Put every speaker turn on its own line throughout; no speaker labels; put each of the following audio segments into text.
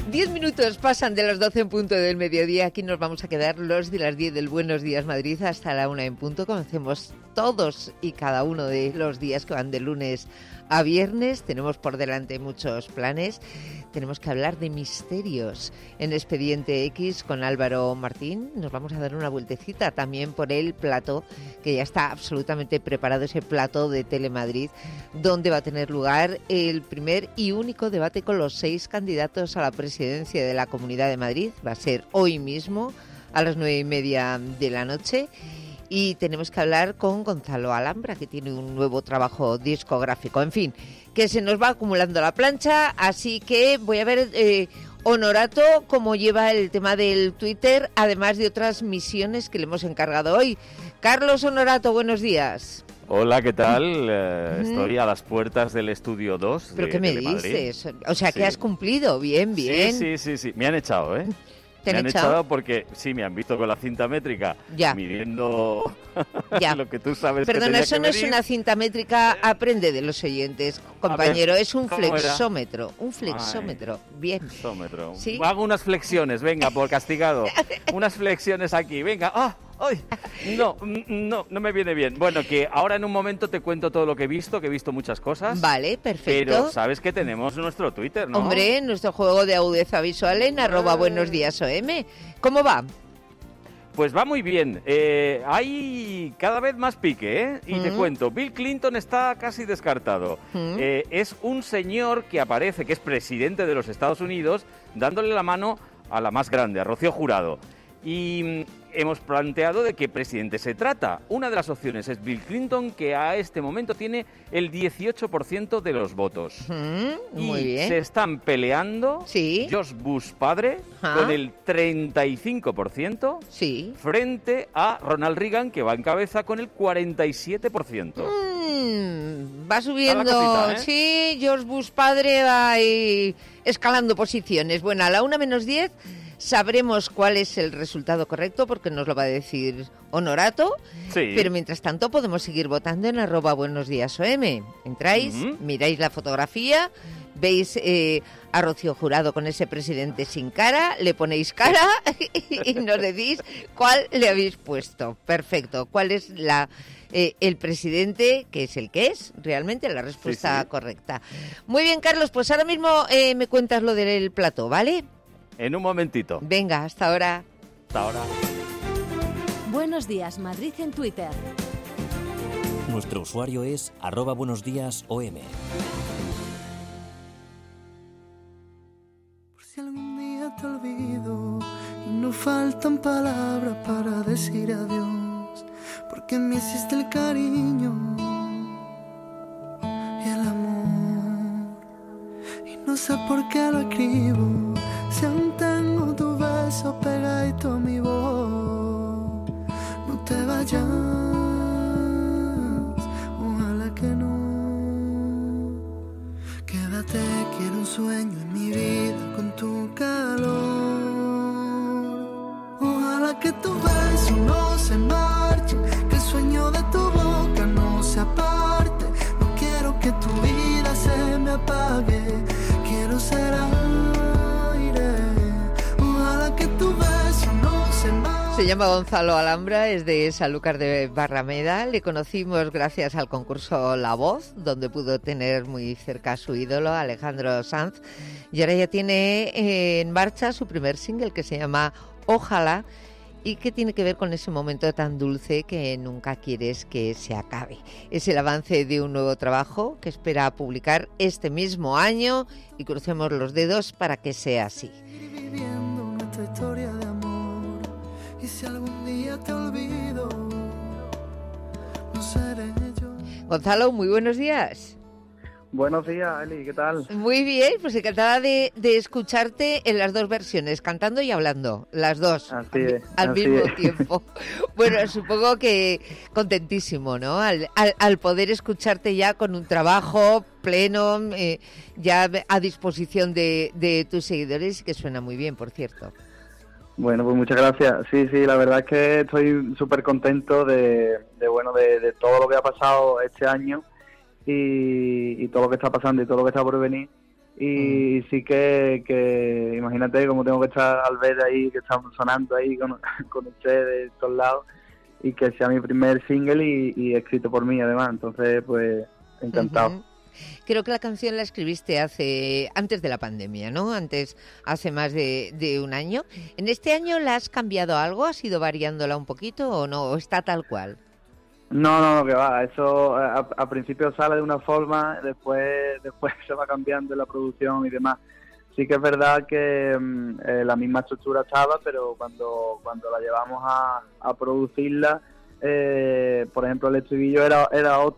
10 minutos pasan de las 12 en punto del mediodía. Aquí nos vamos a quedar los de las 10 del Buenos Días Madrid hasta la 1 en punto. Conocemos todos y cada uno de los días que van de lunes a viernes. Tenemos por delante muchos planes. Tenemos que hablar de misterios en Expediente X con Álvaro Martín. Nos vamos a dar una vueltecita también por el plató, que ya está absolutamente preparado, ese plató de Telemadrid, donde va a tener lugar el primer y único debate con los 6 candidatos a la presidencia de la Comunidad de Madrid. Va a ser hoy mismo a las 9:30 de la noche. Y tenemos que hablar con Gonzalo Alhambra, que tiene un nuevo trabajo discográfico. En fin, que se nos va acumulando la plancha, así que voy a ver, Honorato, cómo lleva el tema del Twitter, además de otras misiones que le hemos encargado hoy. Carlos Honorato, buenos días.
Hola, ¿qué tal? Estoy a las puertas del Estudio 2
¿Pero
de
qué me
Telemadrid.
dices? O sea,
Sí.
que has cumplido, bien.
Sí. Me han echado, ¿eh?
¿Te
Me
han
han
echado?
echado porque, sí, me han visto con la cinta métrica
Ya.
midiendo
Ya.
lo que tú sabes.
Perdona,
que tenía
eso
que
no es
medir.
una cinta métrica, aprende de los oyentes, compañero, es un
¿cómo era?
flexómetro, bien.
Flexómetro.
¿Sí?
Hago unas flexiones, venga, por castigado. Unas flexiones aquí, venga. ¡Ah! ¡Ay! No me viene bien. Bueno, que ahora en un momento te cuento todo lo que he visto muchas cosas.
Vale, perfecto.
Pero sabes que tenemos nuestro Twitter, ¿no?
Hombre, nuestro juego de agudeza visual en @buenosdiasom. ¿Cómo va?
Pues va muy bien. Hay cada vez más pique, ¿eh? Y te cuento, Bill Clinton está casi descartado. Es un señor que aparece, que es presidente de los Estados Unidos, dándole la mano a la más grande, a Rocío Jurado. Y hemos planteado de qué presidente se trata. Una de las opciones es Bill Clinton, que a este momento tiene el 18% de los votos.
Muy
Y
bien.
se están peleando
Sí.
George Bush padre
Ajá.
con el 35%.
Sí.
Frente a Ronald Reagan, que va en cabeza con el 47%.
Va subiendo,
Está la cosita, ¿eh?
sí, George Bush padre va ahí escalando posiciones. Bueno, a la 1:10 sabremos cuál es el resultado correcto, porque nos lo va a decir Honorato.
Sí.
Pero mientras tanto podemos seguir votando en @buenosdiasom. Entráis, miráis la fotografía, veis a Rocío Jurado con ese presidente sin cara, le ponéis cara y nos decís cuál le habéis puesto. Perfecto. ¿Cuál es el presidente que es el que es? Realmente la respuesta
Sí.
correcta. Muy bien, Carlos, pues ahora mismo me cuentas lo del plató, ¿vale?
En un momentito.
Venga, hasta ahora.
Hasta ahora.
Buenos días, Madrid en Twitter.
Nuestro usuario es @buenosdiasom.
Por si algún día te olvido y no faltan palabras para decir adiós, porque me hiciste el cariño y el amor, y no sé por qué lo escribo, si aún tengo tu beso pegadito a mi voz. No te vayas, ojalá que no. Quédate, quiero un sueño en mi vida con tu calor. Ojalá que tu beso no se marche, que el sueño de tu boca no se aparte. No quiero que tu vida se me apague, quiero ser aire. Ojalá que tu beso no se marche.
Se llama Gonzalo Alhambra, es de Sanlúcar de Barrameda. Le conocimos gracias al concurso La Voz, donde pudo tener muy cerca a su ídolo, Alejandro Sanz. Y ahora ya tiene en marcha su primer single, que se llama Ojalá, y que tiene que ver con ese momento tan dulce que nunca quieres que se acabe. Es el avance de un nuevo trabajo que espera publicar este mismo año, y crucemos los dedos para que sea así.
Viviendo nuestra historia de amor. Y si algún día te olvido, no seré yo.
Gonzalo, muy buenos días.
Buenos días, Eli, ¿qué tal?
Muy bien, pues encantada de escucharte en las dos versiones, cantando y hablando, las dos,
Así es,
al
así
mismo
es.
tiempo. Bueno, supongo que contentísimo, ¿no? Al poder escucharte ya con un trabajo pleno, ya a disposición de tus seguidores, y que suena muy bien, por cierto.
Bueno, pues muchas gracias. Sí, la verdad es que estoy súper contento de todo lo que ha pasado este año y todo lo que está pasando y todo lo que está por venir. Y sí que imagínate como tengo que estar al ver ahí, que estamos sonando ahí con ustedes de todos lados, y que sea mi primer single y escrito por mí además, entonces pues encantado.
Creo que la canción la escribiste antes de la pandemia, ¿no? Hace más de un año. ¿En este año la has cambiado algo? ¿Has ido variándola un poquito o no? ¿O está tal cual?
No, que va, eso a principio sale de una forma, después se va cambiando la producción y demás. Sí que es verdad que la misma estructura estaba, pero cuando la llevamos a producirla, por ejemplo, el estribillo era otro.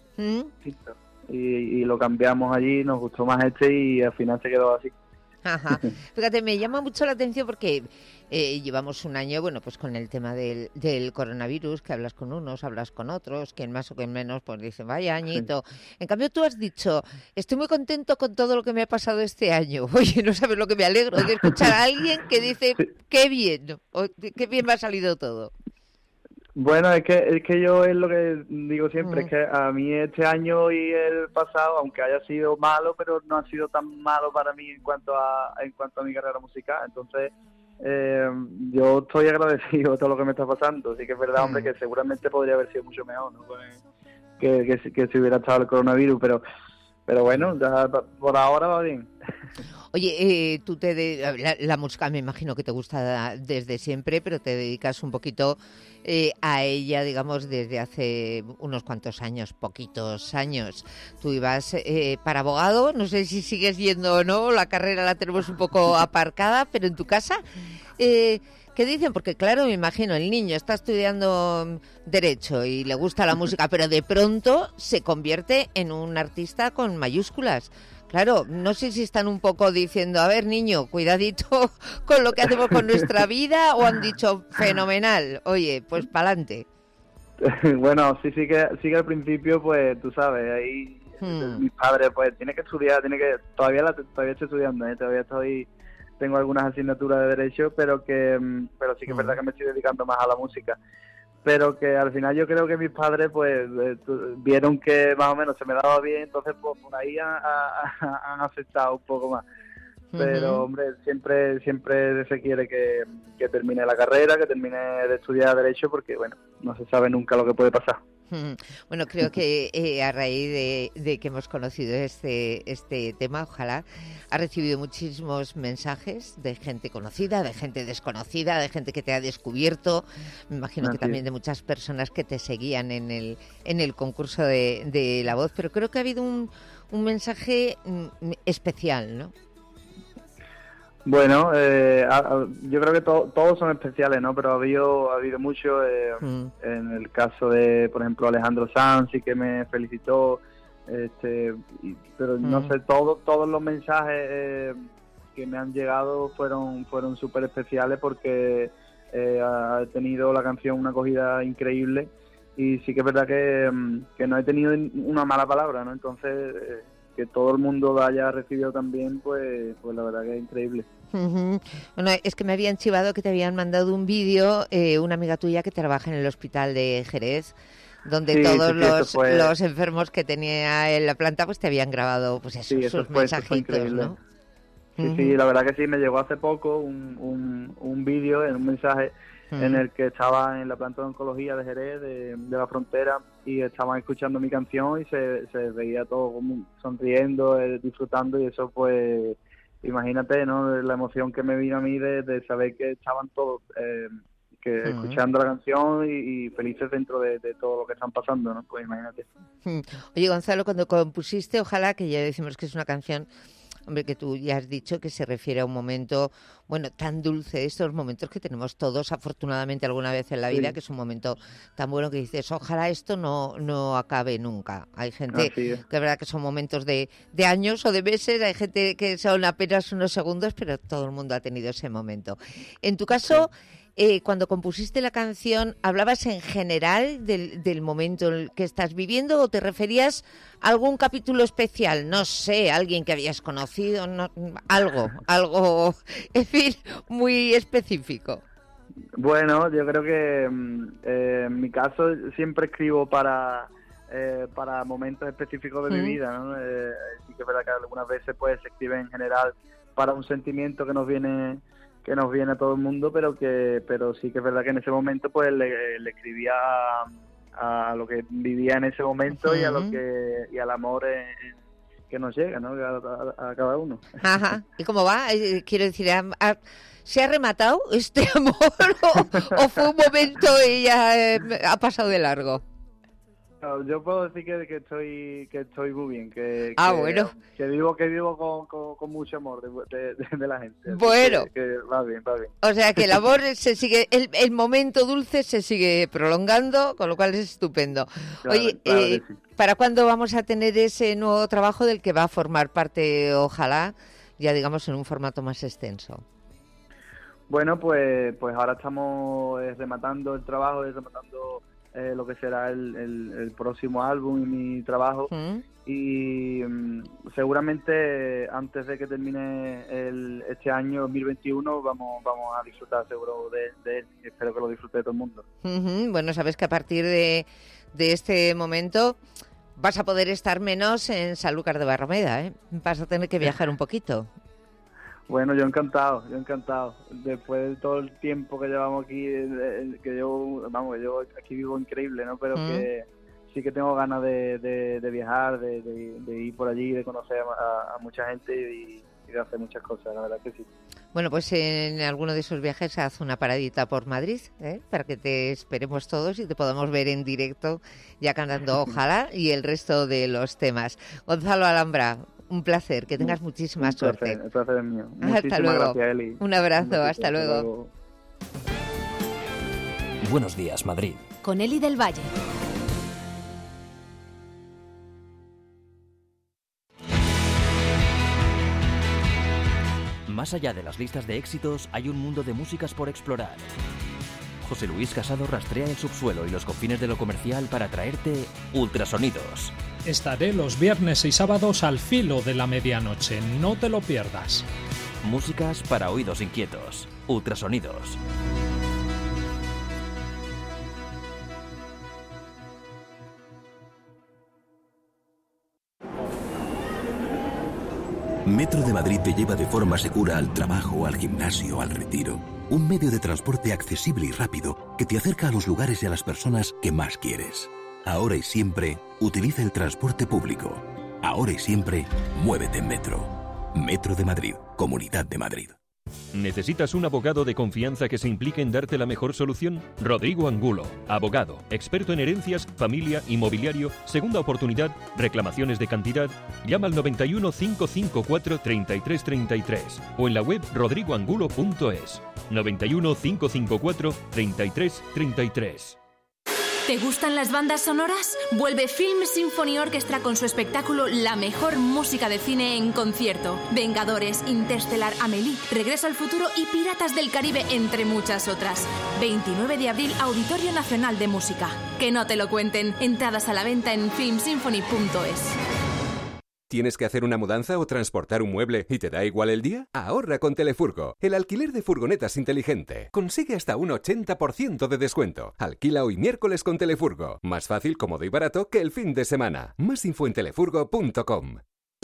Y lo cambiamos allí, nos gustó más y al final se quedó así.
Ajá. Fíjate, me llama mucho la atención porque llevamos un año, bueno, pues con el tema del coronavirus, que hablas con unos, hablas con otros, quien más o quien menos, pues dicen, vaya añito. Sí. En cambio, tú has dicho, estoy muy contento con todo lo que me ha pasado este año. Oye, no sabes lo que me alegro de escuchar a alguien que dice, qué bien me ha salido todo.
Bueno, es que yo es lo que digo siempre, es que a mí este año y el pasado, aunque haya sido malo, pero no ha sido tan malo para mí en cuanto a mi carrera musical. Entonces, yo estoy agradecido de todo lo que me está pasando. Así que es verdad, hombre, que seguramente podría haber sido mucho mejor, ¿no? Que si hubiera estado el coronavirus, pero bueno, ya por ahora va bien.
Oye, tú la música me imagino que te gusta desde siempre, pero te dedicas un poquito a ella, digamos, desde hace unos cuantos años, poquitos años. Tú ibas para abogado, no sé si sigues yendo o no, la carrera la tenemos un poco aparcada, pero en tu casa, ¿qué dicen? Porque claro, me imagino, el niño está estudiando Derecho y le gusta la música, pero de pronto se convierte en un artista con mayúsculas. Claro, no sé si están un poco diciendo, a ver, niño, cuidadito con lo que hacemos con nuestra vida, o han dicho, fenomenal, oye, pues pa'lante.
Bueno, sí que al principio, pues, tú sabes, ahí mis padres, pues, tiene que estudiar, todavía estoy estudiando, tengo algunas asignaturas de Derecho, pero sí que es verdad que me estoy dedicando más a la música. Pero que al final yo creo que mis padres pues vieron que más o menos se me daba bien, entonces pues por ahí han aceptado un poco más. Pero hombre, siempre se quiere que termine la carrera, que termine de estudiar Derecho, porque bueno, no se sabe nunca lo que puede pasar.
Bueno, creo que a raíz de que hemos conocido este tema, ojalá, ha recibido muchísimos mensajes de gente conocida, de gente desconocida, de gente que te ha descubierto. Me imagino que también de muchas personas que te seguían en el concurso de La Voz, pero creo que ha habido un mensaje especial, ¿no?
Bueno, yo creo que todos son especiales, ¿no? Pero ha habido mucho, en el caso de, por ejemplo, Alejandro Sanz, sí que me felicitó, pero no sé, todos los mensajes que me han llegado fueron súper especiales porque ha tenido la canción una acogida increíble y sí que es verdad que no he tenido una mala palabra, ¿no? Entonces que todo el mundo la haya recibido también, pues la verdad que es increíble.
Bueno, es que me habían chivado que te habían mandado un vídeo, una amiga tuya que trabaja en el hospital de Jerez, donde todos los enfermos que tenía en la planta pues te habían grabado pues eso, sus mensajitos, ¿no?
Sí, la verdad que sí, me llegó hace poco un vídeo, un mensaje en el que estaba en la planta de oncología de Jerez, de la frontera, y estaban escuchando mi canción y se veía todo como sonriendo, disfrutando, y eso pues, imagínate, ¿no? La emoción que me vino a mí de saber que estaban todos escuchando la canción y felices dentro de todo lo que están pasando, ¿no? Pues imagínate.
Oye, Gonzalo, cuando compusiste, ojalá, que ya decimos que es una canción, hombre, que tú ya has dicho que se refiere a un momento, bueno, tan dulce, estos momentos que tenemos todos, afortunadamente, alguna vez en la vida, que es un momento tan bueno que dices, ojalá esto no acabe nunca. Hay gente que es verdad que son momentos de años o de meses, hay gente que son apenas unos segundos, pero todo el mundo ha tenido ese momento. En tu caso, cuando compusiste la canción, ¿hablabas en general del momento en el que estás viviendo o te referías a algún capítulo especial? No sé, alguien que habías conocido, algo, en fin, muy específico.
Bueno, yo creo que en mi caso siempre escribo para para momentos específicos de mi vida, ¿no? Sí que es verdad que algunas veces pues se escribe en general para un sentimiento que nos viene a todo el mundo, pero sí que es verdad que en ese momento pues le escribía a lo que vivía en ese momento y al amor que nos llega, ¿no? A cada uno.
Ajá. ¿Y cómo va? Quiero decir, ¿se ha rematado este amor o fue un momento y ya ha pasado de largo?
No, yo puedo decir que estoy muy bien,
bueno.
que vivo con mucho amor de la gente.
Bueno.
Que va bien.
O sea que el amor se sigue, el momento dulce se sigue prolongando, con lo cual es estupendo.
Claro,
Oye,
claro que sí.
¿para cuándo vamos a tener ese nuevo trabajo del que va a formar parte, ojalá, ya digamos en un formato más extenso?
Bueno, pues ahora estamos rematando el trabajo, rematando lo que será el próximo álbum y mi trabajo. Y seguramente antes de que termine este año 2021 vamos a disfrutar seguro de él. Espero que lo disfrute todo el mundo.
Bueno, sabes que a partir de este momento vas a poder estar menos en Sanlúcar de Barrameda, ¿eh? Vas a tener que viajar un poquito.
Bueno, yo encantado. Después de todo el tiempo que llevamos aquí, yo aquí vivo increíble, ¿no? Pero que sí que tengo ganas de viajar, de ir por allí, de conocer a mucha gente y de hacer muchas cosas, la verdad que sí.
Bueno, pues en alguno de esos viajes haz una paradita por Madrid, para que te esperemos todos y te podamos ver en directo ya cantando Ojalá y el resto de los temas. Gonzalo Alhambra, un placer, que tengas muchísima suerte.
El placer es mío.
Hasta luego.
Gracias, Eli.
Un abrazo, hasta luego.
Buenos días, Madrid.
Con Eli del Valle.
Más allá de las listas de éxitos, hay un mundo de músicas por explorar. José Luis Casado rastrea el subsuelo y los confines de lo comercial para traerte Ultrasonidos.
Estaré los viernes y sábados al filo de la medianoche, no te lo pierdas.
Músicas para oídos inquietos. Ultrasonidos.
Metro de Madrid te lleva de forma segura al trabajo, al gimnasio, al retiro. Un medio de transporte accesible y rápido que te acerca a los lugares y a las personas que más quieres. Ahora y siempre, utiliza el transporte público. Ahora y siempre, muévete en Metro. Metro de Madrid, Comunidad de Madrid.
¿Necesitas un abogado de confianza que se implique en darte la mejor solución? Rodrigo Angulo, abogado, experto en herencias, familia, inmobiliario, segunda oportunidad, reclamaciones de cantidad. Llama al 91 554 3333 o en la web rodrigoangulo.es. 91 554 3333.
¿Te gustan las bandas sonoras? Vuelve Film Symphony Orchestra con su espectáculo La mejor música de cine en concierto. Vengadores, Interstellar, Amélie, Regreso al futuro y Piratas del Caribe, entre muchas otras. 29 de abril, Auditorio Nacional de Música. Que no te lo cuenten. Entradas a la venta en filmsymphony.es.
¿Tienes que hacer una mudanza o transportar un mueble y te da igual el día? Ahorra con Telefurgo, el alquiler de furgonetas inteligente. Consigue hasta un 80% de descuento. Alquila hoy miércoles con Telefurgo. Más fácil, cómodo y barato que el fin de semana. Más info en telefurgo.com.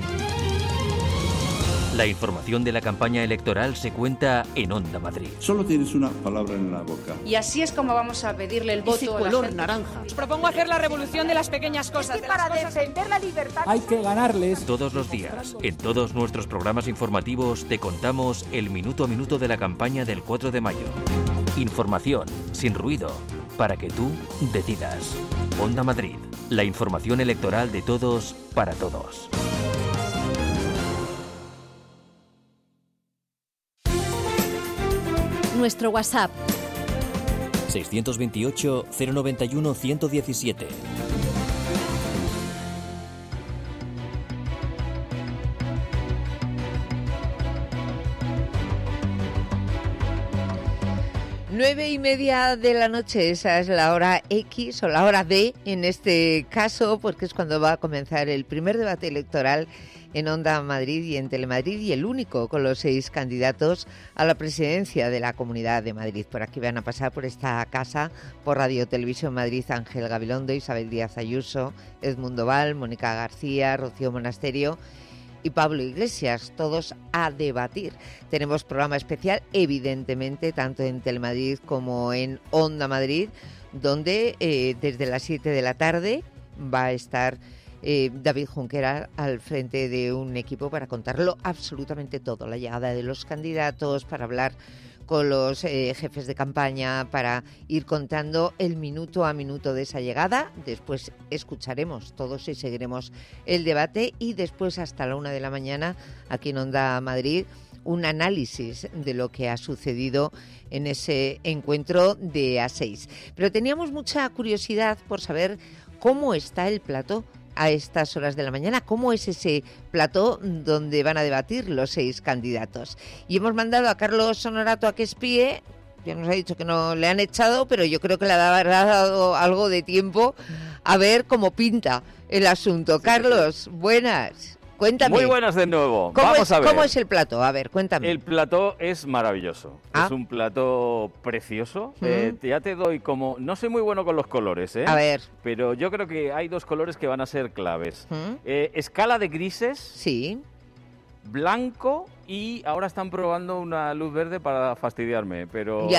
La información de la campaña electoral se cuenta en Onda Madrid.
Solo tienes una palabra en la boca.
Y así es como vamos a pedirle el voto.
Ese color naranja.
Os propongo hacer la revolución de las pequeñas cosas.
Es que para defender la libertad
hay que ganarles.
Todos los días, en todos nuestros programas informativos, te contamos el minuto a minuto de la campaña del 4 de mayo. Información, sin ruido, para que tú decidas. Onda Madrid, la información electoral de todos para todos.
Nuestro WhatsApp
628 091 117.
9:30 de la noche, esa es la hora X o la hora D en este caso, porque es cuando va a comenzar el primer debate electoral en Onda Madrid y en Telemadrid, y el único con los 6 candidatos a la presidencia de la Comunidad de Madrid. Por aquí van a pasar por esta casa, por Radio Televisión Madrid, Ángel Gabilondo, Isabel Díaz Ayuso, Edmundo Val, Mónica García, Rocío Monasterio y Pablo Iglesias, todos a debatir. Tenemos programa especial, evidentemente, tanto en Telemadrid como en Onda Madrid, donde desde las 7 de la tarde va a estar David Junqueras al frente de un equipo para contarlo absolutamente todo, la llegada de los candidatos, para hablar con los jefes de campaña, para ir contando el minuto a minuto de esa llegada. Después escucharemos todos y seguiremos el debate, y después hasta la 1 de la mañana aquí en Onda Madrid un análisis de lo que ha sucedido en ese encuentro de A6. Pero teníamos mucha curiosidad por saber cómo está el plató a estas horas de la mañana, cómo es ese plató donde van a debatir los 6 candidatos. Y hemos mandado a Carlos Honorato a que espíe. Ya nos ha dicho que no le han echado, pero yo creo que le habrá dado algo de tiempo a ver cómo pinta el asunto. Carlos, buenas. Cuéntame.
Muy buenas de nuevo. Vamos a ver.
¿Cómo es el plató? A ver, cuéntame.
El plató es maravilloso. Es un plató precioso. Ya te doy como... No soy muy bueno con los colores,
A ver.
Pero yo creo que hay 2 colores que van a ser claves. Escala de grises.
Sí.
Blanco, y ahora están probando una luz verde para fastidiarme. Pero,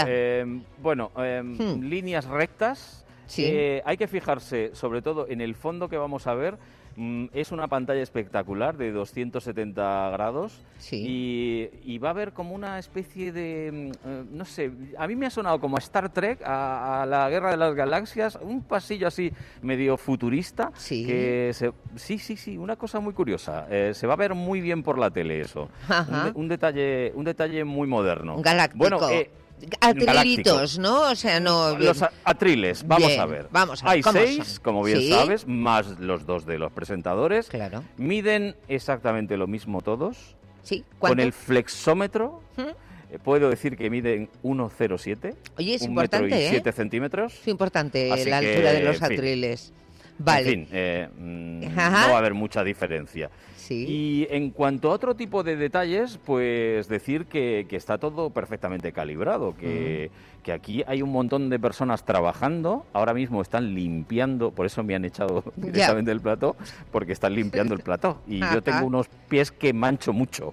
líneas rectas.
Sí.
Hay que fijarse sobre todo en el fondo que vamos a ver. Es una pantalla espectacular de 270 grados.
Sí.
Y va a haber como una especie de, no sé, a mí me ha sonado como a Star Trek, a la Guerra de las Galaxias, un pasillo así medio futurista.
Sí.
Sí, una cosa muy curiosa. Se va a ver muy bien por la tele eso. Un detalle muy moderno.
Galáctico.
Bueno,
atrilitos, ¿no? O sea, no...
Los atriles, vamos a ver. Hay 6,
son?
como bien
¿Sí?
sabes, más los 2 de los presentadores.
Claro.
Miden exactamente lo mismo todos.
Sí.
¿Cuánto? Con el flexómetro, puedo decir que miden 1,07.
Oye, es
1
importante,
metro y 7 centímetros.
Es importante
Así
la altura de los atriles. Vale.
En fin, no va a haber mucha diferencia.
Sí.
Y en cuanto a otro tipo de detalles, pues decir que está todo perfectamente calibrado, que aquí hay un montón de personas trabajando, ahora mismo están limpiando, por eso me han echado directamente del plató, porque están limpiando el plató, y yo tengo unos pies que mancho mucho.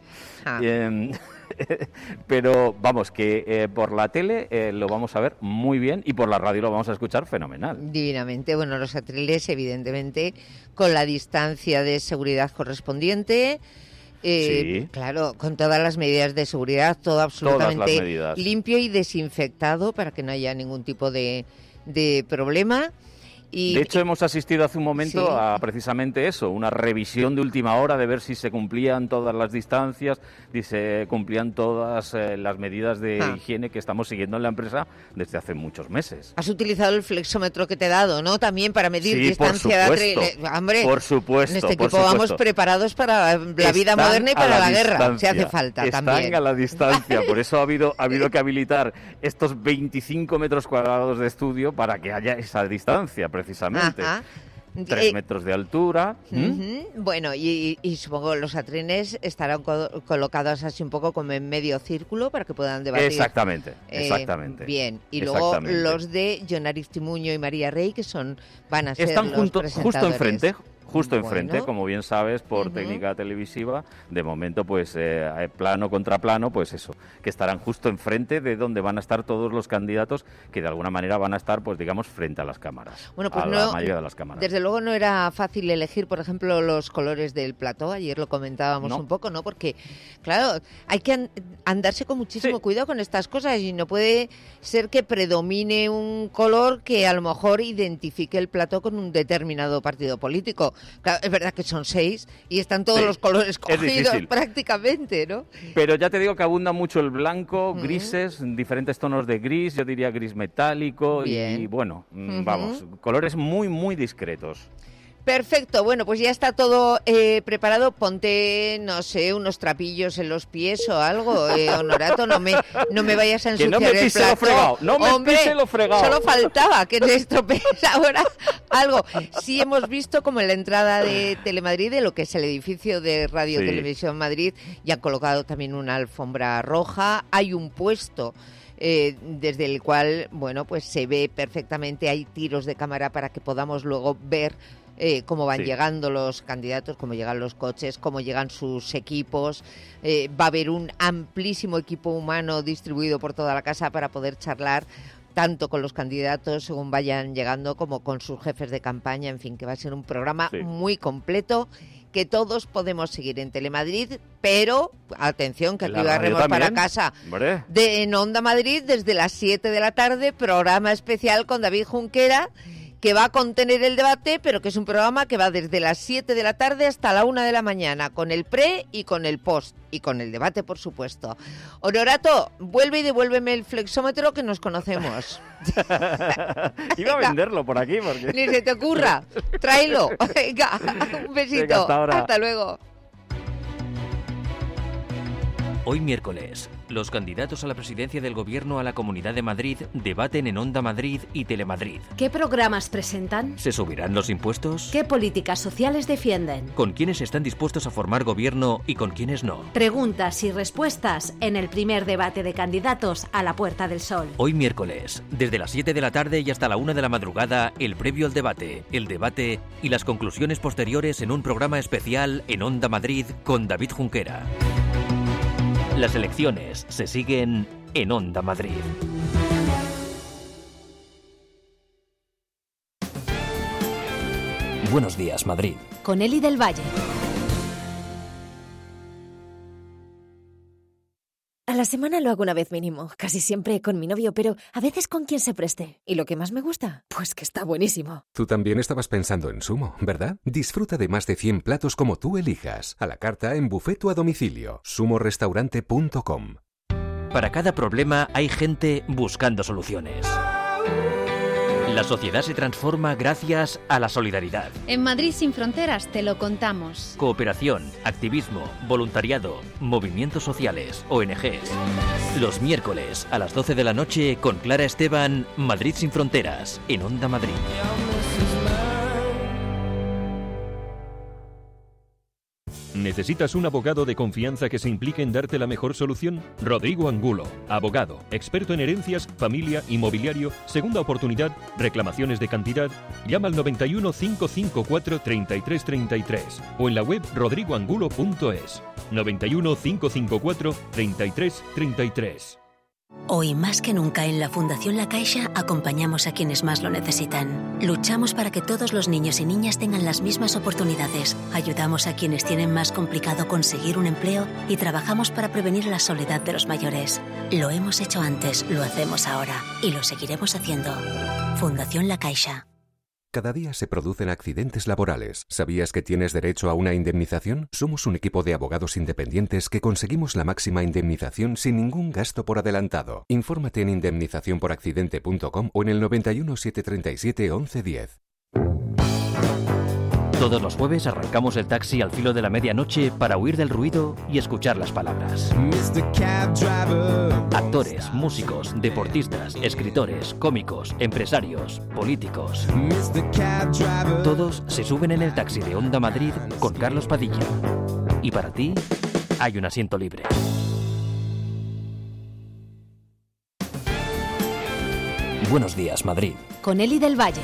Pero vamos, que por la tele lo vamos a ver muy bien, y por la radio lo vamos a escuchar fenomenal.
Divinamente. Bueno, los atriles, evidentemente, con la distancia de seguridad correspondiente.
Sí.
Claro, con todas las medidas de seguridad, todo absolutamente limpio y desinfectado para que no haya ningún tipo de problema.
De hecho, hemos asistido hace un momento a precisamente eso, una revisión de última hora de ver si se cumplían todas las distancias, si se cumplían todas las medidas de higiene que estamos siguiendo en la empresa desde hace muchos meses.
Has utilizado el flexómetro que te he dado, ¿no? También para medir distancia de atril. Hombre,
por supuesto.
En este equipo vamos preparados para la vida moderna y para la guerra, si hace falta también.
Están a la distancia, por eso ha habido que habilitar estos 25 metros cuadrados de estudio para que haya esa distancia, precisamente. 3 metros de altura.
Bueno, y supongo los atrines estarán colocados así un poco como en medio círculo para que puedan debatir.
Exactamente.
Bien, y luego los de Jon Aristimuño y María Rey, que van a ser
están
los presentadores.
Justo enfrente, como bien sabes, por técnica televisiva, de momento, pues, plano contra plano, pues eso, que estarán justo enfrente de donde van a estar todos los candidatos, que de alguna manera van a estar, pues, digamos, frente a las cámaras.
Bueno, pues
la mayoría de las cámaras.
Desde luego no era fácil elegir, por ejemplo, los colores del plató. Ayer lo comentábamos un poco, ¿no? Porque, claro, hay que andarse con muchísimo cuidado con estas cosas, y no puede ser que predomine un color que a lo mejor identifique el plató con un determinado partido político. Claro, es verdad que son 6 y están todos los colores cogidos prácticamente, ¿no?
Pero ya te digo que abunda mucho el blanco, grises, diferentes tonos de gris, yo diría gris metálico y bueno, vamos, colores muy, muy discretos.
Perfecto, bueno, pues ya está todo preparado. Ponte, no sé, unos trapillos en los pies o algo, Honorato, no me vayas a ensuciar el plato.
Hombre, pise lo fregado.
Solo faltaba que te estropees ahora algo. Sí hemos visto como en la entrada de Telemadrid, de lo que es el edificio de Radio Televisión Madrid, ya han colocado también una alfombra roja, hay un puesto desde el cual, bueno, pues se ve perfectamente, hay tiros de cámara para que podamos luego ver cómo van llegando los candidatos, cómo llegan los coches, cómo llegan sus equipos. Va a haber un amplísimo equipo humano distribuido por toda la casa para poder charlar tanto con los candidatos según vayan llegando como con sus jefes de campaña. En fin, que va a ser un programa muy completo que todos podemos seguir en Telemadrid, pero atención, que aquí barremos para casa. En Onda Madrid desde las 7 de la tarde, programa especial con David Junquera, que va a contener el debate, pero que es un programa que va desde las 7 de la tarde hasta la 1 de la mañana, con el pre y con el post, y con el debate, por supuesto. Honorato, vuelve y devuélveme el flexómetro, que nos conocemos.
Iba a venderlo por aquí. Porque...
Ni se te ocurra, tráelo. Venga, un besito.
Venga, hasta ahora.
Hasta luego.
Hoy miércoles, los candidatos a la presidencia del Gobierno a la Comunidad de Madrid debaten en Onda Madrid y Telemadrid.
¿Qué programas presentan?
¿Se subirán los impuestos?
¿Qué políticas sociales defienden?
¿Con quiénes están dispuestos a formar gobierno y con quiénes no?
Preguntas y respuestas en el primer debate de candidatos a la Puerta del Sol.
Hoy miércoles, desde las 7 de la tarde y hasta la 1 de la madrugada, el previo al debate, el debate y las conclusiones posteriores en un programa especial en Onda Madrid con David Junquera. Las elecciones se siguen en Onda Madrid. Buenos días, Madrid.
Con Eli del Valle.
A la semana lo hago una vez mínimo, casi siempre con mi novio, pero a veces con quien se preste. ¿Y lo que más me gusta? Pues que está buenísimo.
Tú también estabas pensando en Sumo, ¿verdad? Disfruta de más de 100 platos como tú elijas. A la carta, en buffet o a domicilio. sumorestaurante.com.
Para cada problema hay gente buscando soluciones. La sociedad se transforma gracias a la solidaridad.
En Madrid sin fronteras te lo contamos.
Cooperación, activismo, voluntariado, movimientos sociales, ONGs. Los miércoles a las 12 de la noche con Clara Esteban, Madrid sin fronteras, en Onda Madrid.
¿Necesitas un abogado de confianza que se implique en darte la mejor solución? Rodrigo Angulo, abogado, experto en herencias, familia, inmobiliario, segunda oportunidad, reclamaciones de cantidad. Llama al 91 554 3333 o en la web rodrigoangulo.es. 91 554 3333.
Hoy más que nunca en la Fundación La Caixa acompañamos a quienes más lo necesitan. Luchamos para que todos los niños y niñas tengan las mismas oportunidades. Ayudamos a quienes tienen más complicado conseguir un empleo y trabajamos para prevenir la soledad de los mayores. Lo hemos hecho antes, lo hacemos ahora y lo seguiremos haciendo. Fundación La Caixa.
Cada día se producen accidentes laborales. ¿Sabías que tienes derecho a una indemnización? Somos un equipo de abogados independientes que conseguimos la máxima indemnización sin ningún gasto por adelantado. Infórmate en indemnizacionporaccidente.com o en el 91 737 1110.
Todos los jueves arrancamos el taxi al filo de la medianoche para huir del ruido y escuchar las palabras. Actores, músicos, deportistas, escritores, cómicos, empresarios, políticos. Todos se suben en el taxi de Onda Madrid con Carlos Padilla. Y para ti hay un asiento libre. Buenos días, Madrid.
Con Eli del Valle.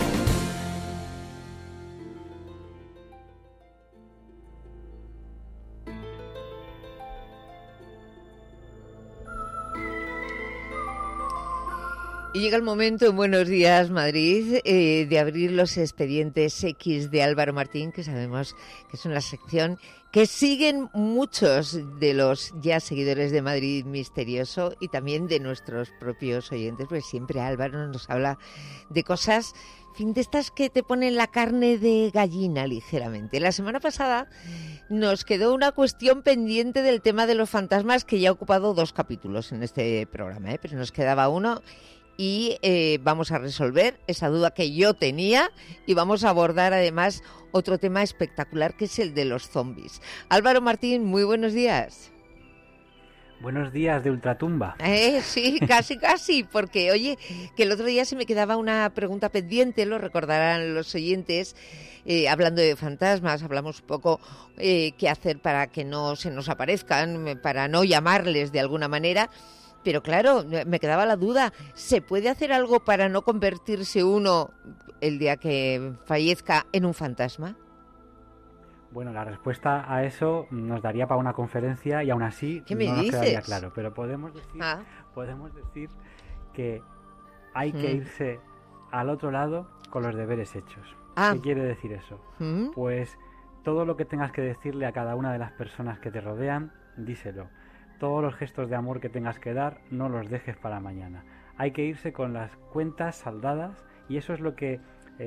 Y llega el momento en Buenos Días Madrid de abrir los expedientes X de Álvaro Martín, que sabemos que es una sección que siguen muchos de los ya seguidores de Madrid Misterioso y también de nuestros propios oyentes, porque siempre Álvaro nos habla de cosas, en fin, de estas que te ponen la carne de gallina ligeramente. La semana pasada nos quedó una cuestión pendiente del tema de los fantasmas que ya ha ocupado 2 capítulos en este programa, pero nos quedaba uno. y vamos a resolver esa duda que yo tenía y vamos a abordar además otro tema espectacular que es el de los zombies. Álvaro Martín, muy buenos días.
Buenos días de Ultratumba.
Sí, casi, porque oye, que el otro día se me quedaba una pregunta pendiente, lo recordarán los oyentes, hablando de fantasmas, hablamos un poco qué hacer para que no se nos aparezcan, para no llamarles de alguna manera, pero claro, me quedaba la duda, ¿se puede hacer algo para no convertirse uno, el día que fallezca, en un fantasma?
Bueno, la respuesta a eso nos daría para una conferencia y aún así no nos quedaría claro, pero podemos decir que hay que irse al otro lado con los deberes hechos. ¿Qué quiere decir eso? Pues todo lo que tengas que decirle a cada una de las personas que te rodean, díselo. Todos los gestos de amor que tengas que dar, no los dejes para mañana. Hay que irse con las cuentas saldadas y eso es lo que...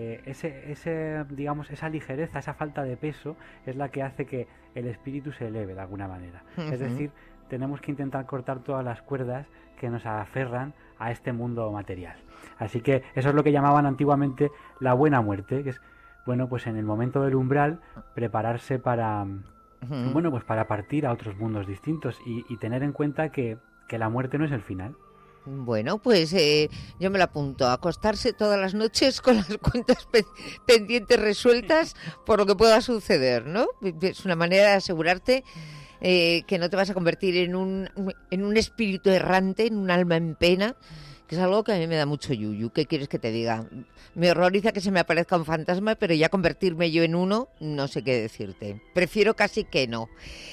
esa ligereza, esa falta de peso es la que hace que el espíritu se eleve de alguna manera. Es decir, tenemos que intentar cortar todas las cuerdas que nos aferran a este mundo material. Así que eso es lo que llamaban antiguamente la buena muerte, que es, bueno, pues en el momento del umbral prepararse para, bueno, pues para partir a otros mundos distintos y tener en cuenta que la muerte no es el final.
Bueno, pues yo me lo apunto, a acostarse todas las noches con las cuentas pendientes resueltas por lo que pueda suceder, ¿no? Es una manera de asegurarte que no te vas a convertir en un espíritu errante, en un alma en pena, que es algo que a mí me da mucho yuyu. ¿Qué quieres que te diga? Me horroriza que se me aparezca un fantasma, pero ya convertirme yo en uno, no sé qué decirte. Prefiero casi que no.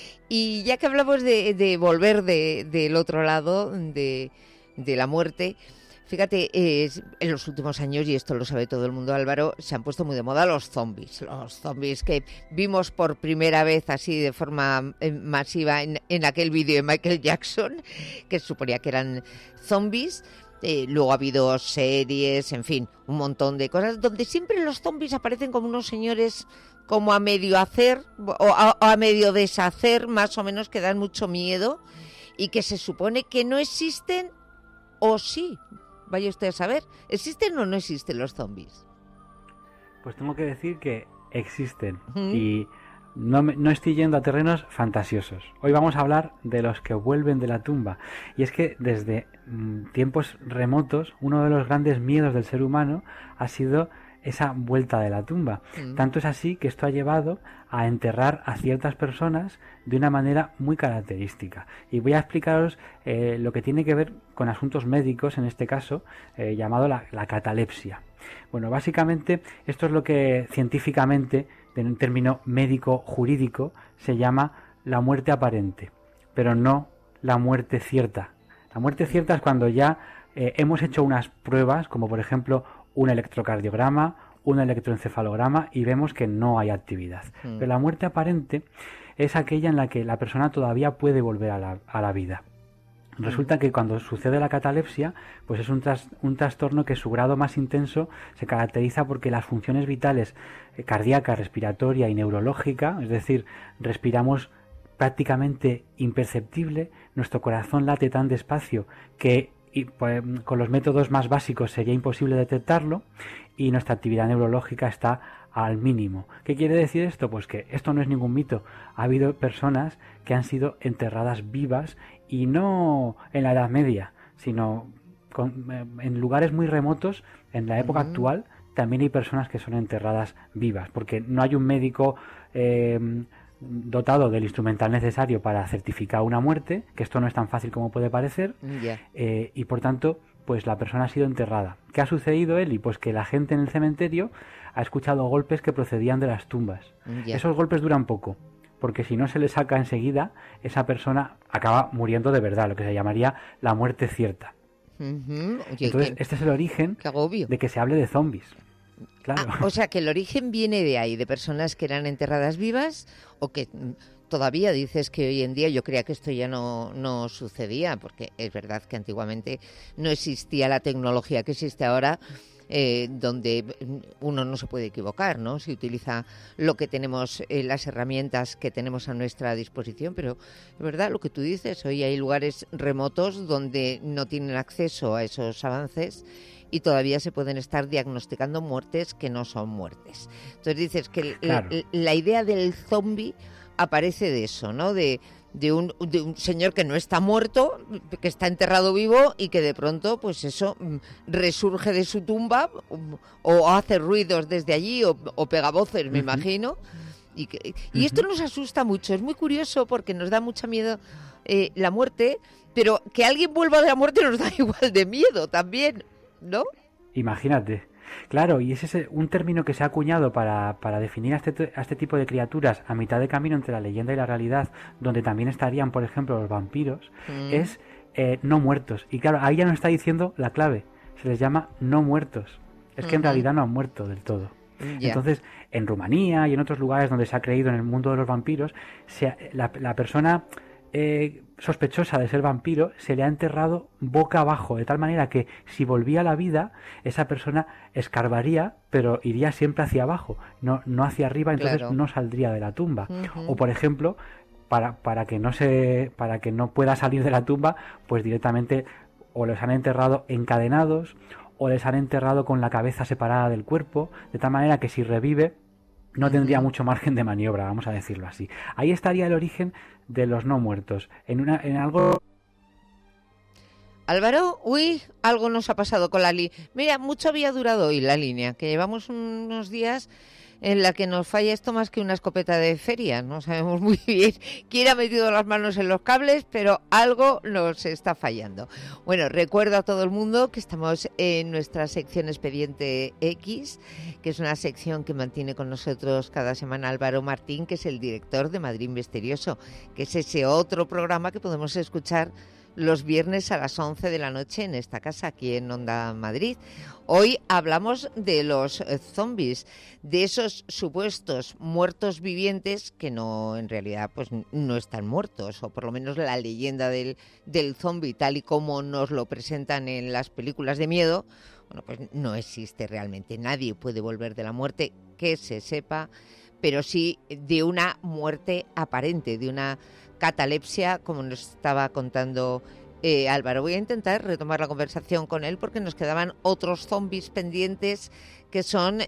Y ya que hablamos de volver del otro lado, de la muerte, fíjate, en los últimos años, y esto lo sabe todo el mundo, Álvaro, se han puesto muy de moda los zombies que vimos por primera vez así de forma masiva en aquel vídeo de Michael Jackson, que suponía que eran zombies. Luego ha habido series, en fin, un montón de cosas donde siempre los zombies aparecen como unos señores como a medio hacer o a medio deshacer, más o menos, que dan mucho miedo y que se supone que no existen. ¿O sí? Vaya usted a saber. ¿Existen o no existen los zombies?
Pues tengo que decir que existen. Y no estoy yendo a terrenos fantasiosos. Hoy vamos a hablar de los que vuelven de la tumba. Y es que desde tiempos remotos, uno de los grandes miedos del ser humano ha sido esa vuelta de la tumba. Tanto es así que esto ha llevado a enterrar a ciertas personas de una manera muy característica. Y voy a explicaros lo que tiene que ver con asuntos médicos, en este caso, llamado la catalepsia. Bueno, básicamente esto es lo que científicamente, en un término médico-jurídico, se llama la muerte aparente, pero no la muerte cierta. La muerte cierta es cuando ya hemos hecho unas pruebas, como por ejemplo un electrocardiograma, un electroencefalograma y vemos que no hay actividad. Pero la muerte aparente es aquella en la que la persona todavía puede volver a la vida. Resulta que cuando sucede la catalepsia, pues es un trastorno que su grado más intenso se caracteriza porque las funciones vitales cardíaca, respiratoria y neurológica, es decir, respiramos prácticamente imperceptible, nuestro corazón late tan despacio que pues, con los métodos más básicos sería imposible detectarlo y nuestra actividad neurológica está al mínimo. ¿Qué quiere decir esto? Pues que esto no es ningún mito. Ha habido personas que han sido enterradas vivas y no en la Edad Media, sino en lugares muy remotos. En la época actual también hay personas que son enterradas vivas, porque no hay un médico dotado del instrumental necesario para certificar una muerte, que esto no es tan fácil como puede parecer, y por tanto, pues la persona ha sido enterrada. ¿Qué ha sucedido, Eli? Pues que la gente en el cementerio ha escuchado golpes que procedían de las tumbas. Esos golpes duran poco, porque si no se le saca enseguida, esa persona acaba muriendo de verdad, lo que se llamaría la muerte cierta. Entonces, este es el origen de que se hable de zombies. Claro.
O sea, que el origen viene de ahí, de personas que eran enterradas vivas o que todavía dices que hoy en día, yo creía que esto ya no sucedía, porque es verdad que antiguamente no existía la tecnología que existe ahora, donde uno no se puede equivocar, ¿no? Si utiliza lo que tenemos, las herramientas que tenemos a nuestra disposición, pero es verdad lo que tú dices, hoy hay lugares remotos donde no tienen acceso a esos avances y todavía se pueden estar diagnosticando muertes que no son muertes. Entonces dices que claro, la idea del zombie aparece de eso, ¿no? De un señor que no está muerto, que está enterrado vivo y que de pronto, pues eso, resurge de su tumba o hace ruidos desde allí o pega voces, me imagino. Y esto nos asusta mucho. Es muy curioso porque nos da mucho miedo la muerte, pero que alguien vuelva de la muerte nos da igual de miedo también, ¿no?
Imagínate. Claro, y ese es un término que se ha acuñado para definir a este tipo de criaturas a mitad de camino entre la leyenda y la realidad, donde también estarían, por ejemplo, los vampiros, es no muertos. Y claro, ahí ya nos está diciendo la clave, se les llama no muertos. Es que en realidad no han muerto del todo. Yeah. Entonces, en Rumanía y en otros lugares donde se ha creído en el mundo de los vampiros, la persona sospechosa de ser vampiro se le ha enterrado boca abajo, de tal manera que si volvía a la vida, esa persona escarbaría, pero iría siempre hacia abajo, no hacia arriba, entonces claro, no saldría de la tumba. O por ejemplo, para que no pueda salir de la tumba, pues directamente o los han enterrado encadenados o les han enterrado con la cabeza separada del cuerpo, de tal manera que si revive no tendría mucho margen de maniobra, vamos a decirlo así. Ahí estaría el origen de los no muertos. En algo...
Álvaro, algo nos ha pasado con la línea. Mira, mucho había durado hoy la línea, que llevamos unos días en la que nos falla esto más que una escopeta de feria. No sabemos muy bien quién ha metido las manos en los cables, pero algo nos está fallando. Bueno, recuerdo a todo el mundo que estamos en nuestra sección Expediente X, que es una sección que mantiene con nosotros cada semana Álvaro Martín, que es el director de Madrid Misterioso, que es ese otro programa que podemos escuchar los viernes a las 11 de la noche en esta casa, aquí en Onda Madrid. Hoy hablamos de los zombies, de esos supuestos muertos vivientes que no, en realidad, pues no están muertos, o por lo menos la leyenda del zombie, tal y como nos lo presentan en las películas de miedo, bueno, pues no existe realmente. Nadie puede volver de la muerte, que se sepa, pero sí de una muerte aparente, de una catalepsia, como nos estaba contando Álvaro. Voy a intentar retomar la conversación con él porque nos quedaban otros zombies pendientes, que son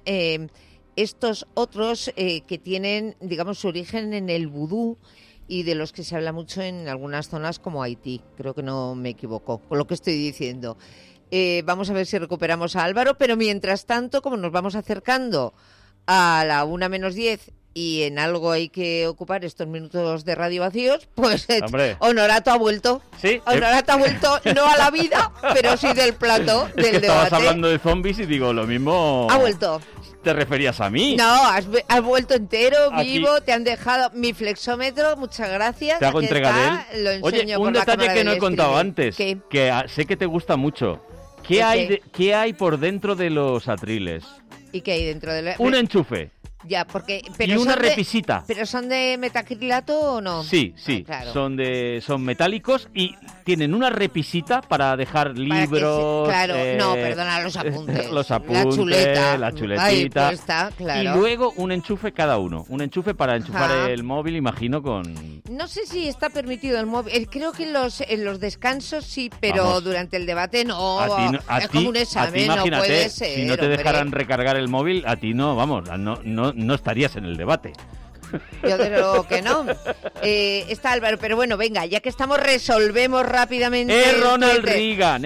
estos otros que tienen, digamos, su origen en el vudú y de los que se habla mucho en algunas zonas como Haití. Creo que no me equivoco con lo que estoy diciendo. Vamos a ver si recuperamos a Álvaro, pero mientras tanto, como nos vamos acercando a la 1:10 y en algo hay que ocupar estos minutos de radio vacíos, pues Honorato ha vuelto.
¿Sí?
Honorato ha vuelto, no a la vida, pero sí del plató, del debate.
Estabas hablando de zombies y digo, lo mismo...
Ha vuelto.
¿Te referías a mí?
No, has vuelto entero, vivo, aquí. Te han dejado mi flexómetro, muchas gracias.
Te hago entrega de él.
Lo enseño.
Oye, un detalle que no he contado antes, que sé que te gusta mucho. ¿Qué hay por dentro de los atriles?
¿Y qué hay dentro de
un enchufe.
Ya, porque...
y una repisita.
¿Pero son de metacrilato o no?
Sí, claro. Son metálicos y tienen una repisita para dejar libros...
perdona, los apuntes.
Los apuntes, la chuletita.
Ahí puesta, claro.
Y luego un enchufe cada uno. Un enchufe para enchufar el móvil, imagino, con...
No sé si está permitido el móvil. Creo que en los descansos sí, pero durante el debate no. Es como un examen, no puede ser.
Si no te dejaran recargar el móvil, a ti no, vamos, no estarías en el debate.
Yo desde luego que no. Está Álvaro, pero bueno, venga, ya que estamos, resolvemos rápidamente.
Ronald Reagan.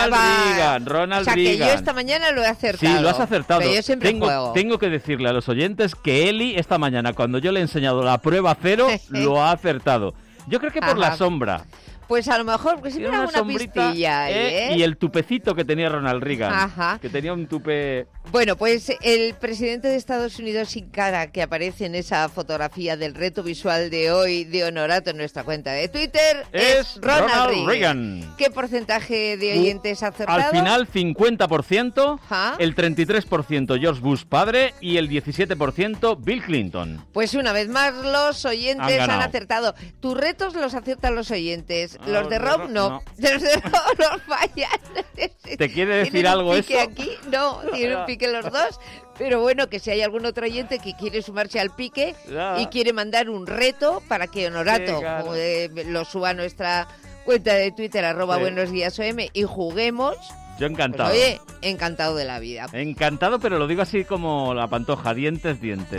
O sea, que yo esta mañana lo he acertado.
Sí, lo has acertado.
Pero yo siempre juego.
Tengo que decirle a los oyentes que Eli esta mañana, cuando yo le he enseñado la prueba cero, lo ha acertado. Yo creo que por la sombra.
Pues a lo mejor, porque siempre hago una pistilla, ¿eh?
Y el tupecito que tenía Ronald Reagan.
Ajá.
Que tenía un tupe...
Bueno, pues el presidente de Estados Unidos sin cara que aparece en esa fotografía del reto visual de hoy de Honorato en nuestra cuenta de Twitter es Ronald Reagan. ¿Qué porcentaje de oyentes ha acertado?
Al final 50%, el 33% George Bush padre y el 17% Bill Clinton.
Pues una vez más los oyentes han acertado. Tus retos los aciertan los oyentes, los de Rob no. Los de Rob los fallan.
¿Te quiere decir algo eso?
Aquí? No, tiene un pique los dos, pero bueno, que si hay algún otro oyente que quiere sumarse al pique y quiere mandar un reto para que Honorato lo suba a nuestra cuenta de Twitter, @buenosdiasOM, y juguemos.
Yo encantado.
Pues, oye, encantado de la vida.
Encantado, pero lo digo así como la Pantoja, dientes.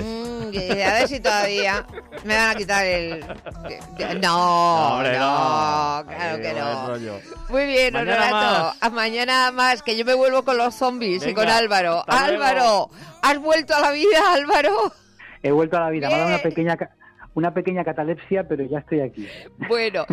A ver si todavía me van a quitar el... No, claro que no. Muy bien, Honorato. A mañana más, que yo me vuelvo con los zombies. Venga, y con Álvaro. Álvaro, ¿has vuelto a la vida, Álvaro?
He vuelto a la vida. Me ha dado una pequeña catalepsia, pero ya estoy aquí.
Bueno,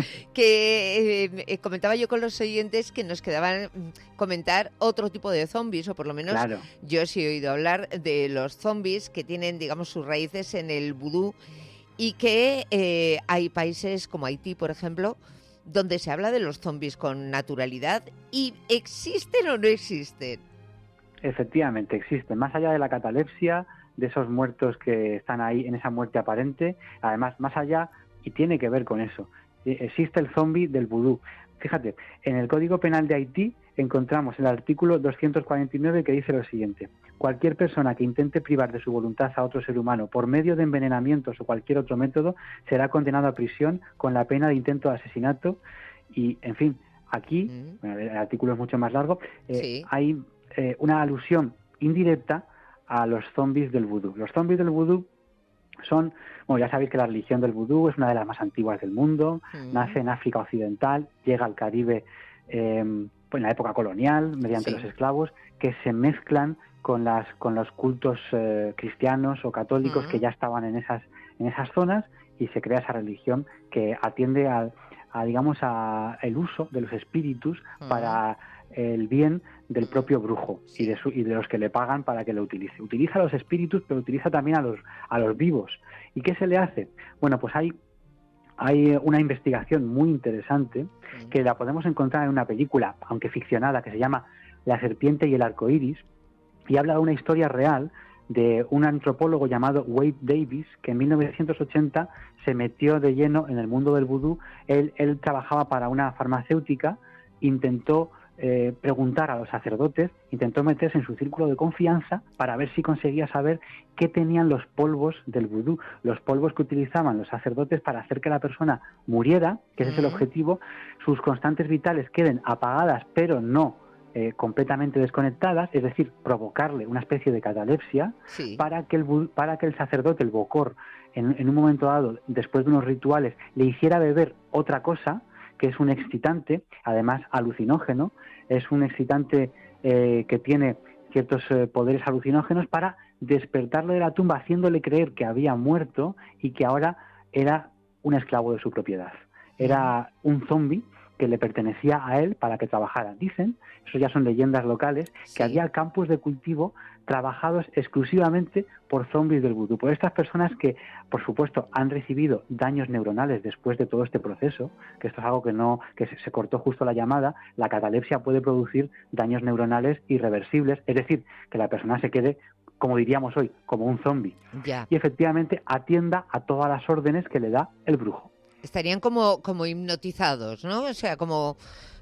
que comentaba yo con los oyentes que nos quedaban comentar otro tipo de zombies, o por lo menos yo sí he oído hablar de los zombies que tienen, digamos, sus raíces en el vudú, y que hay países como Haití, por ejemplo, donde se habla de los zombies con naturalidad. ¿Y existen o no existen?
Efectivamente, existen. Más allá de la catalepsia, de esos muertos que están ahí en esa muerte aparente, además, más allá, y tiene que ver con eso, existe el zombie del vudú. Fíjate, en el Código Penal de Haití encontramos el artículo 249 que dice lo siguiente: cualquier persona que intente privar de su voluntad a otro ser humano por medio de envenenamientos o cualquier otro método será condenado a prisión con la pena de intento de asesinato. Y, en fin, aquí, bueno, el artículo es mucho más largo, hay una alusión indirecta a los zombies del vudú. Los zombies del vudú son, bueno, ya sabéis que la religión del vudú es una de las más antiguas del mundo, nace en África Occidental, llega al Caribe en la época colonial, mediante los esclavos, que se mezclan con los cultos cristianos o católicos que ya estaban en esas zonas, y se crea esa religión que atiende a el uso de los espíritus para el bien del propio brujo y de los que le pagan para que lo utilice. Utiliza a los espíritus, pero utiliza también a los vivos. ¿Y qué se le hace? Bueno, pues hay una investigación muy interesante que la podemos encontrar en una película, aunque ficcionada, que se llama La serpiente y el arco iris, y habla de una historia real de un antropólogo llamado Wade Davis, que en 1980 se metió de lleno en el mundo del vudú. Él trabajaba para una farmacéutica, intentó preguntar a los sacerdotes, intentó meterse en su círculo de confianza para ver si conseguía saber qué tenían los polvos del vudú, los polvos que utilizaban los sacerdotes para hacer que la persona muriera, que ese es el objetivo, sus constantes vitales queden apagadas pero no completamente desconectadas, es decir, provocarle una especie de catalepsia para que el sacerdote, el bokor, en un momento dado, después de unos rituales, le hiciera beber otra cosa, que es un excitante, además alucinógeno, es un excitante que tiene ciertos poderes alucinógenos, para despertarlo de la tumba, haciéndole creer que había muerto y que ahora era un esclavo de su propiedad. Era un zombi que le pertenecía a él para que trabajara. Dicen, eso ya son leyendas locales, que había campos de cultivo trabajados exclusivamente por zombis del vudú, por estas personas que, por supuesto, han recibido daños neuronales después de todo este proceso, que esto es algo que se cortó justo la llamada. La catalepsia puede producir daños neuronales irreversibles, es decir, que la persona se quede, como diríamos hoy, como un zombi. Y efectivamente atienda a todas las órdenes que le da el brujo.
Estarían como hipnotizados, ¿no? O sea, como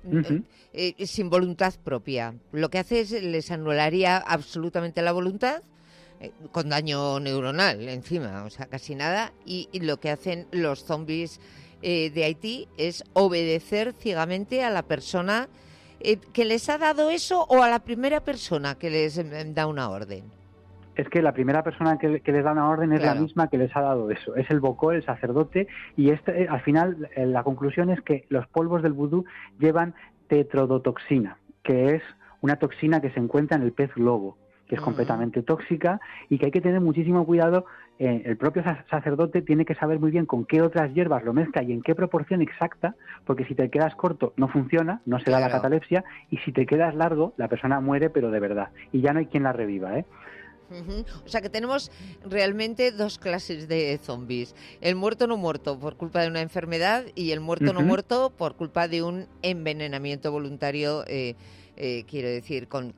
sin voluntad propia. Lo que hace es les anularía absolutamente la voluntad, con daño neuronal encima, o sea, casi nada. Y lo que hacen los zombies de Haití es obedecer ciegamente a la persona que les ha dado eso, o a la primera persona que les da una orden.
Es que la primera persona que les da una orden es la misma que les ha dado eso. Es el bokor, el sacerdote, y al final la conclusión es que los polvos del vudú llevan tetrodotoxina, que es una toxina que se encuentra en el pez globo. que es completamente tóxica y que hay que tener muchísimo cuidado. El propio sacerdote tiene que saber muy bien con qué otras hierbas lo mezcla y en qué proporción exacta, porque si te quedas corto no funciona, no se da la catalepsia, y si te quedas largo la persona muere, pero de verdad, y ya no hay quien la reviva, ¿eh?
O sea que tenemos realmente dos clases de zombies. El muerto no muerto por culpa de una enfermedad y el muerto no muerto por culpa de un envenenamiento voluntario, quiero decir, con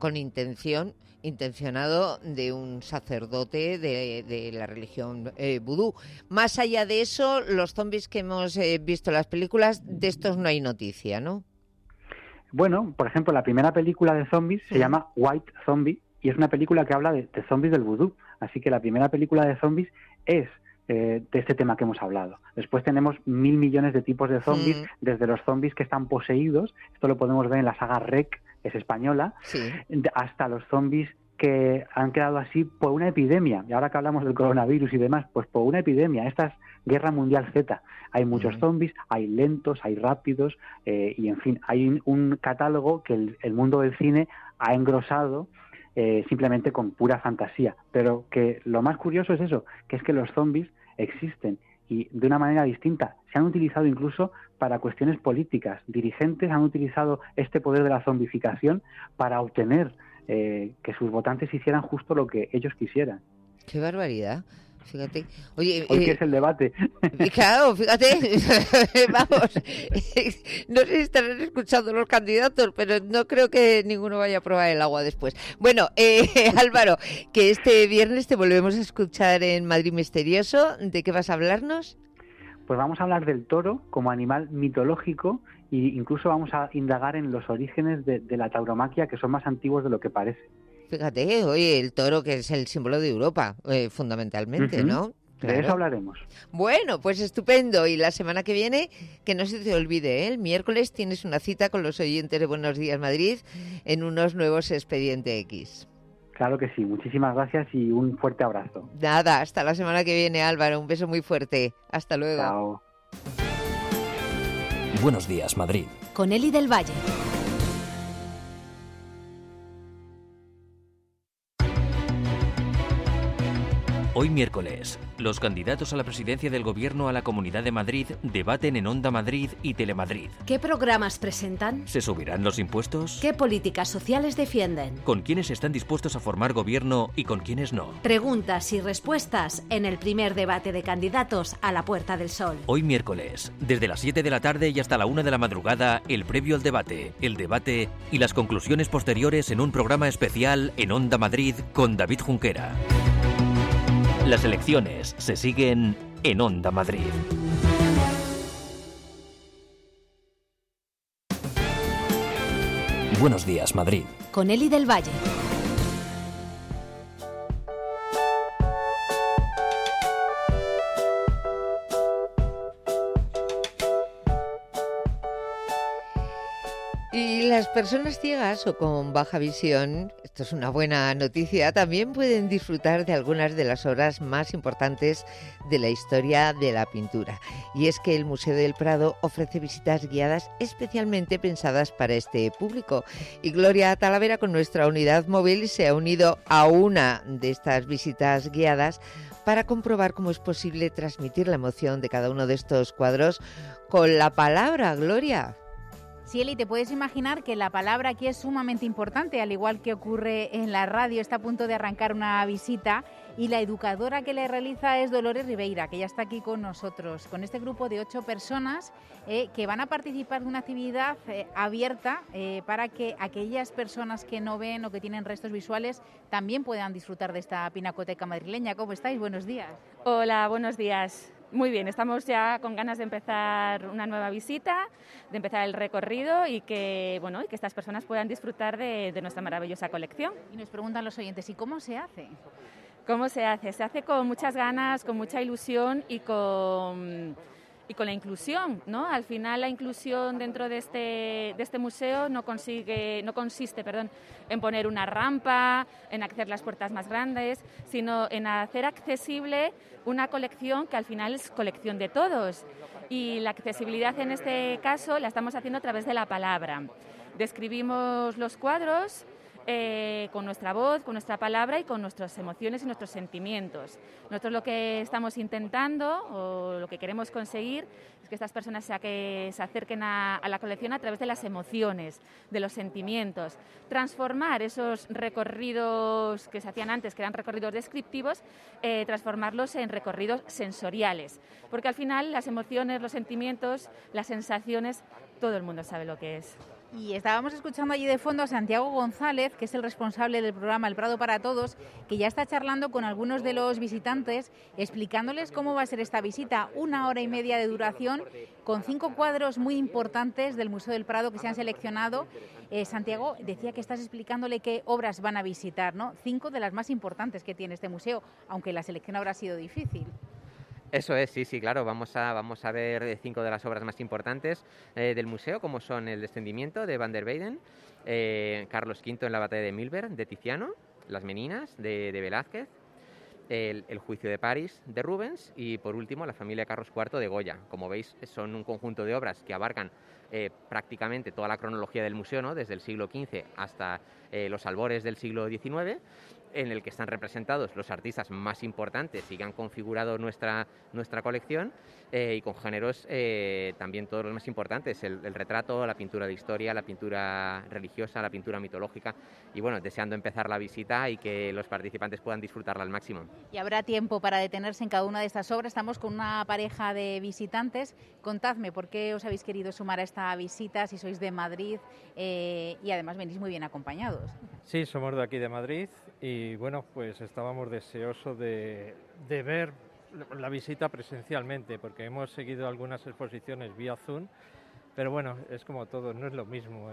intencionado de un sacerdote de la religión vudú. Más allá de eso, los zombies que hemos visto en las películas, de estos no hay noticia, ¿no?
Bueno, por ejemplo, la primera película de zombies se llama White Zombie, y es una película que habla de zombies del vudú. Así que la primera película de zombies es de este tema que hemos hablado. Después tenemos 1.000 millones de tipos de zombies, desde los zombies que están poseídos, esto lo podemos ver en la saga REC, es española, hasta los zombies que han quedado así por una epidemia. Y ahora que hablamos del coronavirus y demás, pues por una epidemia. Esta es Guerra Mundial Z. Hay muchos zombies, hay lentos, hay rápidos, y en fin, hay un catálogo que el mundo del cine ha engrosado simplemente con pura fantasía. Pero que lo más curioso es eso, que es que los zombies existen y de una manera distinta. Se han utilizado incluso para cuestiones políticas. Dirigentes han utilizado este poder de la zombificación para obtener que sus votantes hicieran justo lo que ellos quisieran.
¡Qué barbaridad! Fíjate. Oye,
hoy que es el debate.
Claro, fíjate. Vamos. No sé si estarán escuchando los candidatos, pero no creo que ninguno vaya a probar el agua después. Bueno, Álvaro, que este viernes te volvemos a escuchar en Madrid Misterioso. ¿De qué vas a hablarnos?
Pues vamos a hablar del toro como animal mitológico e incluso vamos a indagar en los orígenes de la tauromaquia, que son más antiguos de lo que parece.
Fíjate, oye, el toro que es el símbolo de Europa, fundamentalmente, ¿no?
Claro. De eso hablaremos.
Bueno, pues estupendo. Y la semana que viene, que no se te olvide, el miércoles tienes una cita con los oyentes de Buenos Días Madrid en unos nuevos Expediente X.
Claro que sí. Muchísimas gracias y un fuerte abrazo.
Nada, hasta la semana que viene, Álvaro. Un beso muy fuerte. Hasta luego.
Chao.
Buenos Días Madrid.
Con Eli del Valle.
Hoy miércoles, los candidatos a la presidencia del Gobierno a la Comunidad de Madrid debaten en Onda Madrid y Telemadrid.
¿Qué programas presentan?
¿Se subirán los impuestos?
¿Qué políticas sociales defienden?
¿Con quiénes están dispuestos a formar gobierno y con quiénes no?
Preguntas y respuestas en el primer debate de candidatos a la Puerta del Sol.
Hoy miércoles, desde las 7 de la tarde y hasta la 1 de la madrugada, el previo al debate, el debate y las conclusiones posteriores en un programa especial en Onda Madrid con David Junquera. Las elecciones se siguen en Onda Madrid. Buenos Días Madrid.
Con Eli del Valle.
Y las personas ciegas o con baja visión, esto es una buena noticia, también pueden disfrutar de algunas de las obras más importantes de la historia de la pintura. Y es que el Museo del Prado ofrece visitas guiadas especialmente pensadas para este público. Y Gloria Talavera, con nuestra unidad móvil, se ha unido a una de estas visitas guiadas para comprobar cómo es posible transmitir la emoción de cada uno de estos cuadros con la palabra. Gloria.
Sí, Eli, te puedes imaginar que la palabra aquí es sumamente importante, al igual que ocurre en la radio. Está a punto de arrancar una visita y la educadora que le realiza es Dolores Ribeira, que ya está aquí con nosotros, con este grupo de 8 personas que van a participar de una actividad abierta para que aquellas personas que no ven o que tienen restos visuales también puedan disfrutar de esta pinacoteca madrileña. ¿Cómo estáis? Buenos días.
Hola, buenos días. Muy bien, estamos ya con ganas de empezar una nueva visita, de empezar el recorrido y que estas personas puedan disfrutar de nuestra maravillosa colección.
Y nos preguntan los oyentes, ¿y cómo se hace?
¿Cómo se hace? Se hace con muchas ganas, con mucha ilusión y con la inclusión, ¿no? Al final la inclusión dentro de este museo no consiste en poner una rampa, en hacer las puertas más grandes, sino en hacer accesible una colección que al final es colección de todos. Y la accesibilidad en este caso la estamos haciendo a través de la palabra. Describimos los cuadros con nuestra voz, con nuestra palabra y con nuestras emociones y nuestros sentimientos. Nosotros lo que estamos intentando o lo que queremos conseguir es que estas personas se acerquen a la colección a través de las emociones, de los sentimientos, transformar esos recorridos que se hacían antes, que eran recorridos descriptivos, transformarlos en recorridos sensoriales, porque al final las emociones, los sentimientos, las sensaciones, todo el mundo sabe lo que es.
Y estábamos escuchando allí de fondo a Santiago González, que es el responsable del programa El Prado para Todos, que ya está charlando con algunos de los visitantes, explicándoles cómo va a ser esta visita, 1 hora y media de duración, con 5 cuadros muy importantes del Museo del Prado que se han seleccionado. Santiago, decía que estás explicándole qué obras van a visitar, ¿no? 5 de las más importantes que tiene este museo, aunque la selección habrá sido difícil.
Eso es, sí, claro. Vamos a ver 5 de las obras más importantes del museo, como son El descendimiento de Van der Weyden, Carlos V en la batalla de Milberg de Tiziano, Las Meninas de Velázquez, el juicio de París de Rubens y, por último, La familia Carlos IV de Goya. Como veis, son un conjunto de obras que abarcan prácticamente toda la cronología del museo, ¿no? Desde el siglo XV hasta los albores del siglo XIX, en el que están representados los artistas más importantes y que han configurado nuestra colección, y con géneros también todos los más importantes, el retrato, la pintura de historia, la pintura religiosa, la pintura mitológica, y bueno, deseando empezar la visita y que los participantes puedan disfrutarla al máximo.
Y habrá tiempo para detenerse en cada una de estas obras. Estamos con una pareja de visitantes. Contadme, ¿por qué os habéis querido sumar a esta visita, si sois de Madrid y además venís muy bien acompañados?
Sí, somos de aquí de Madrid y bueno, pues estábamos deseosos de ver la visita presencialmente, porque hemos seguido algunas exposiciones vía Zoom, pero bueno, es como todo, no es lo mismo,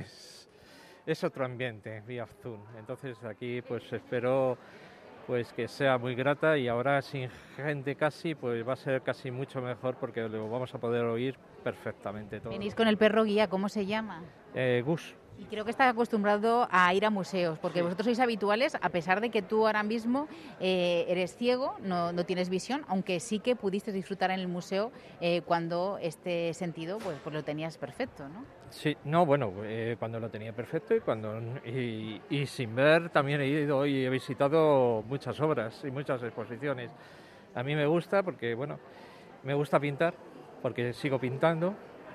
es otro ambiente vía Zoom. Entonces aquí pues espero pues que sea muy grata, y ahora sin gente casi, pues va a ser casi mucho mejor, porque lo vamos a poder oír perfectamente todo.
Venís con el perro guía, ¿cómo se llama?
Gus.
Y creo que estás acostumbrado a ir a museos, porque vosotros sois habituales, a pesar de que tú ahora mismo eres ciego, no tienes visión, aunque sí que pudiste disfrutar en el museo cuando este sentido pues lo tenías perfecto, ¿no?
Sí, no, bueno, cuando lo tenía perfecto y sin ver también he ido y he visitado muchas obras y muchas exposiciones. A mí me gusta porque, bueno, me gusta pintar, porque sigo pinto.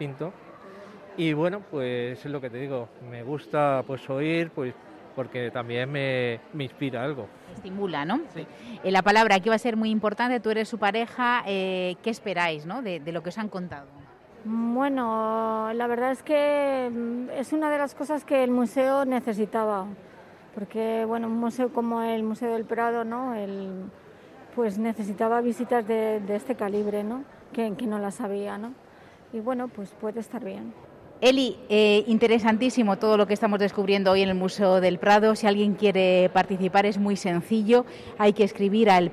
Y bueno, pues es lo que te digo, me gusta pues oír, pues porque también me inspira algo.
Estimula, ¿no?
Sí.
La palabra aquí va a ser muy importante, tú eres su pareja, ¿qué esperáis, ¿no? de lo que os han contado?
Bueno, la verdad es que es una de las cosas que el museo necesitaba, porque bueno, un museo como el Museo del Prado, ¿no? Pues necesitaba visitas de este calibre, ¿no? Que no las había, ¿no? Y bueno, pues puede estar bien.
Eli, interesantísimo todo lo que estamos descubriendo hoy en el Museo del Prado. Si alguien quiere participar es muy sencillo, hay que escribir a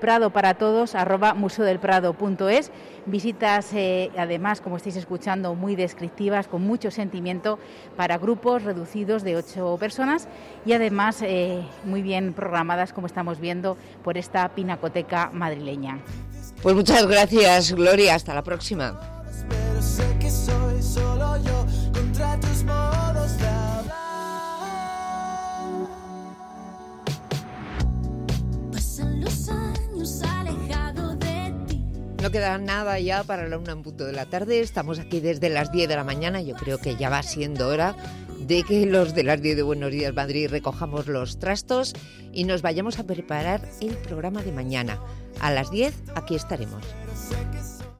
elpradoparatodos@museodelprado.es. Visitas, además, como estáis escuchando, muy descriptivas, con mucho sentimiento, para grupos reducidos de 8 personas y además muy bien programadas, como estamos viendo, por esta pinacoteca madrileña.
Pues muchas gracias, Gloria, hasta la próxima.
Pero sé que soy solo yo contra tus modos de hablar.
Pasan los años alejado de ti. No queda nada ya para la 1:00 de la tarde. Estamos aquí desde las 10 de la mañana. Yo creo que ya va siendo hora de que los de las 10 de Buenos Días Madrid recojamos los trastos y nos vayamos a preparar el programa de mañana. A las 10 aquí estaremos.